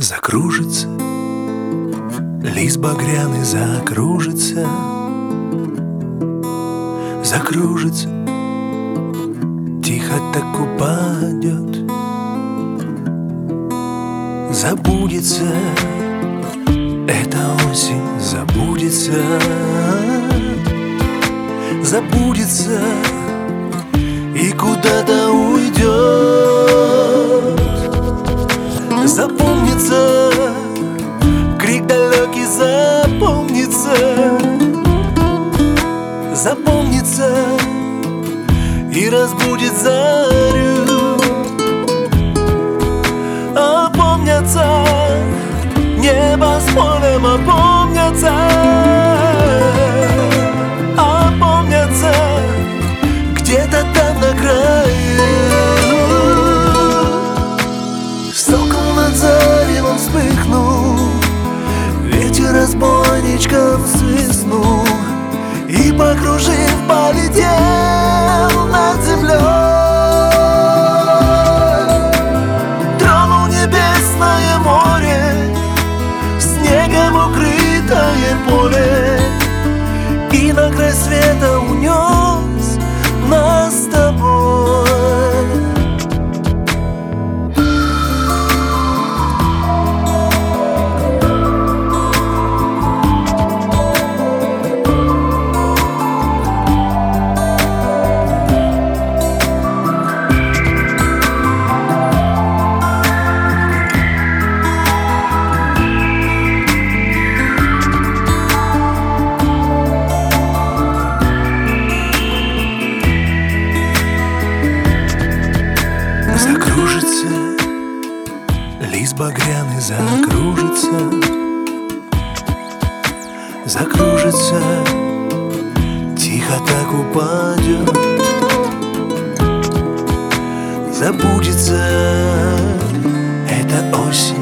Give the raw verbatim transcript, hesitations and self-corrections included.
Закружится, лист багряный закружится, закружится, тихо так упадет, забудется, эта осень забудется, забудется и куда-то уйдет. Запомнится, крик далекий запомнится, запомнится и разбудит зарю. Опомнятся небо с полем, опомнятся, опомнятся где-то там на краю. Сокол над заревом вспыхнул, ветер разбойничком свистнул и, покружив, полетел над землей. Тронул небесное море, снегом укрытое поле, и на край света унес нас с тобой. Закружится, лист багряный закружится, закружится, тихо так упадет, забудется эта осень.